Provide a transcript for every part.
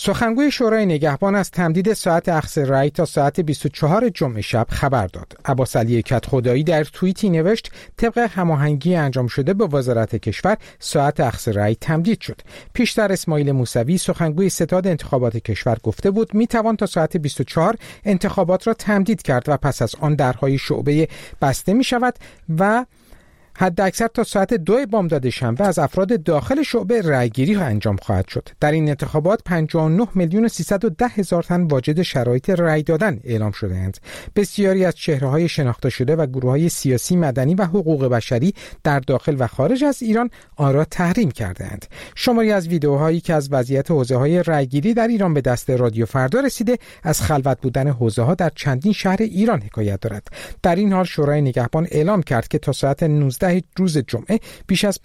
سخنگوی شورای نگهبان از تمدید ساعت اخذ رأی تا ساعت 24 جمعه شب خبر داد. عباس علی کدخدایی در توییتی نوشت طبق هماهنگی انجام شده با وزارت کشور ساعت اخذ رأی تمدید شد. پیشتر اسماعیل موسوی سخنگوی ستاد انتخابات کشور گفته بود میتوان تا ساعت 24 انتخابات را تمدید کرد و پس از آن درهای شعبه بسته می شود و حد اکثر تا ساعت 2 بامداد شنبه از افراد داخل شعبه رأیگیری انجام خواهد شد. در این انتخابات 59,310,000 تن واجد شرایط رأی دادن اعلام شده‌اند. بسیاری از چهره‌های شناخته شده و گروه‌های سیاسی، مدنی و حقوق بشری در داخل و خارج از ایران آن را تحریم کرده‌اند. شماری از ویدئوهایی که از وضعیت حوزه‌های رأیگیری در ایران به دست رادیو فردا رسیده از خلوت بودن حوزه‌ها در چندین شهر ایران حکایت دارد. در این حال شورای نگهبان اعلام کرد که تا ساعت 19 روز جمعه بیش از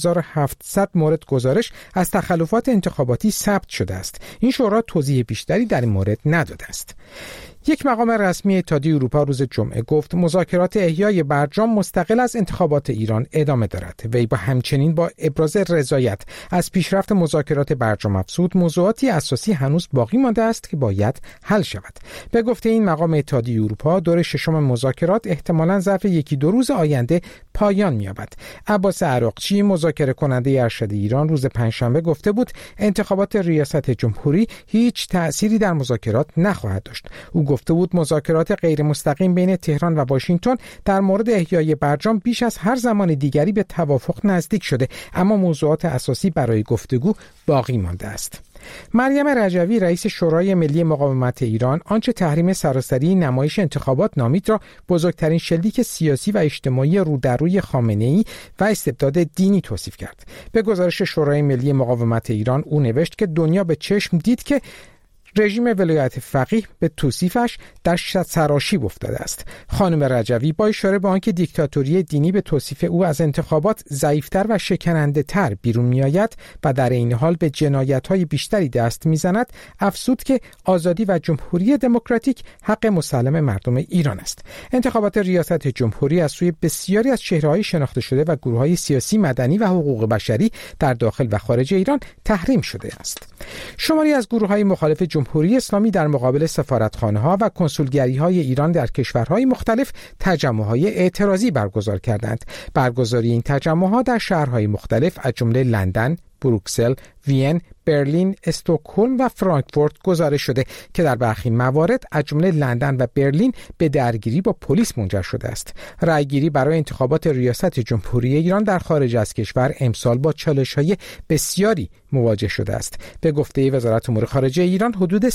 5700 مورد گزارش از تخلفات انتخاباتی ثبت شده است. این شورا توضیح بیشتری در این مورد نداده است. یک مقام رسمی اتحادیه اروپا روز جمعه گفت مذاکرات احیای برجام مستقل از انتخابات ایران ادامه دارد. وی همچنین با ابراز رضایت از پیشرفت مذاکرات برجام افزود موضوعاتی اساسی هنوز باقی مانده است که باید حل شود. به گفته این مقام اتحادیه اروپا دور ششم مذاکرات احتمالاً ظرف 1-2 روز آینده پایان می‌یابد. عباس عراقچی مذاکره کننده ارشد ایران روز پنجشنبه گفته بود انتخابات ریاست جمهوری هیچ تأثیری در مذاکرات نخواهد داشت. او گفته بود مذاکرات غیر مستقیم بین تهران و واشنگتن در مورد احیای برجام بیش از هر زمان دیگری به توافق نزدیک شده، اما موضوعات اساسی برای گفتگو باقی مانده است. مریم رجوی رئیس شورای ملی مقاومت ایران آنچه تحریم سراسری نمایش انتخابات نامید را بزرگترین شلیک سیاسی و اجتماعی رو در روی خامنه‌ای و استبداد دینی توصیف کرد. به گزارش شورای ملی مقاومت ایران او نوشت که دنیا به چشم دید که رژیم ولایت فقیه به توصیفش در سراشیب افتاده است. خانم رجوی با اشاره به آنکه دیکتاتوری دینی به توصیف او از انتخابات ضعیفتر و شکننده تر بیرون می آید و در این حال به جنایت‌های بیشتری دست می‌زند، افزود که آزادی و جمهوری دموکراتیک حق مسلم مردم ایران است. انتخابات ریاست جمهوری از سوی بسیاری از چهره‌های شناخته شده و گروه‌های سیاسی، مدنی و حقوق بشری در داخل و خارج ایران تحریم شده است. شماری از گروه‌های مخالف جمهوری اسلامی در مقابل سفارتخانه‌ها و کنسولگری‌های ایران در کشورهای مختلف تجمع‌های اعتراضی برگزار کردند. برگزاری این تجمع‌ها در شهرهای مختلف از جمله لندن، بروکسل، وین، برلین، استکهلم و فرانکفورت گزارش شده که در برخی موارد از جمله لندن و برلین به درگیری با پلیس منجر شده است. رأیگیری برای انتخابات ریاست جمهوری ایران در خارج از کشور امسال با چالش‌های بسیاری مواجه شده است. به گفته وزارت امور خارجه ایران حدود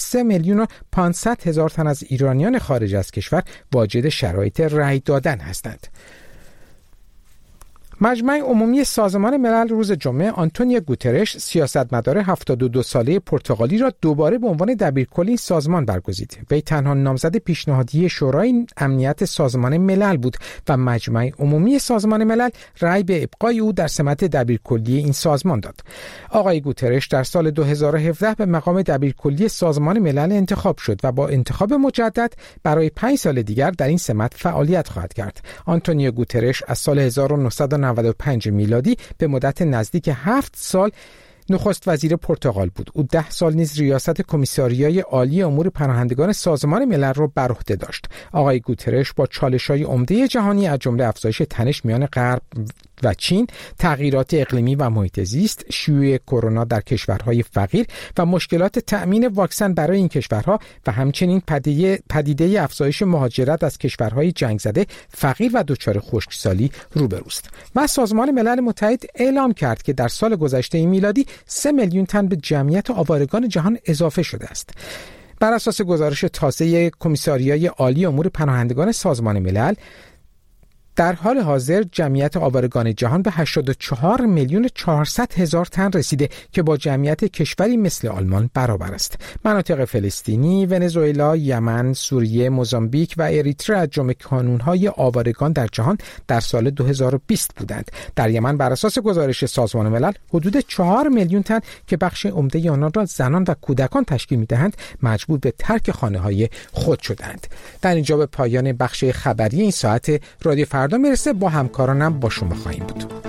3,500,000 تن از ایرانیان خارج از کشور واجد شرایط رأی دادن هستند. مجمع عمومی سازمان ملل روز جمعه آنتونیو گوترش سیاستمدار 72 ساله پرتغالی را دوباره به عنوان دبیرکل این سازمان برگزید. وی تنها نامزد پیشنهادی شورای امنیت سازمان ملل بود و مجمع عمومی سازمان ملل رأی به ابقای او در سمت دبیرکلی این سازمان داد. آقای گوترش در سال 2017 به مقام دبیرکلی سازمان ملل انتخاب شد و با انتخاب مجدد برای 5 سال دیگر در این سمت فعالیت خواهد کرد. آنتونیو گوترش از سال 1995 میلادی به مدت نزدیک 7 سال نخست وزیر پرتغال بود. او 10 سال نیز ریاست کمیساریای عالی امور پناهندگان سازمان ملل را بر عهده داشت. آقای گوترش با چالش‌های عمده جهانی از جمله افزایش تنش میان غرب و چین، تغییرات اقلیمی و محیط زیست، شیوع کرونا در کشورهای فقیر و مشکلات تأمین واکسن برای این کشورها و همچنین پدیده افزایش مهاجرت از کشورهای جنگ زده، فقیر و دچار خشکسالی روبروست. و سازمان ملل متحد اعلام کرد که در سال گذشته میلادی 3 میلیون تن به جمعیت آوارگان جهان اضافه شده است. بر اساس گزارش تازه کمیساریای عالی امور پناهندگان سازمان ملل، در حال حاضر جمعیت آوارگان جهان به 84,400,000 تن رسیده که با جمعیت کشوری مثل آلمان برابر است. مناطق فلسطینی، ونزوئلا، یمن، سوریه، موزامبیک و اریتره از جمله کانون‌های آوارگان در جهان در سال 2020 بودند. در یمن بر اساس گزارش سازمان ملل حدود 4 میلیون تن که بخش عمده آنان را زنان و کودکان تشکیل می‌دهند مجبور به ترک خانه‌های خود شدند. در اینجا به پایان بخش خبری این ساعت رادیو فردا میرسه. با همکارانم با شما خواهیم بود.